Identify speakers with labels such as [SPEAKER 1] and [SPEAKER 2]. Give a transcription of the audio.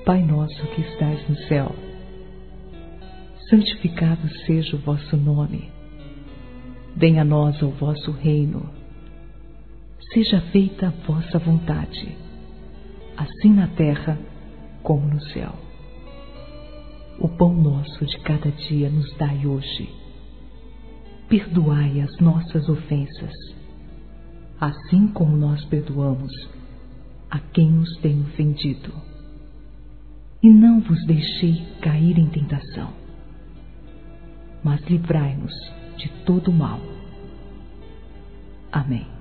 [SPEAKER 1] Pai nosso que estais no céu, santificado seja o vosso nome. Venha a nós o vosso reino. Seja feita a vossa vontade, assim na terra como no céu. O pão nosso de cada dia nos dai hoje. Perdoai as nossas ofensas, assim como nós perdoamos a quem nos tem ofendido. E não vos deixei cair em tentação, mas livrai-nos de todo o mal. Amém.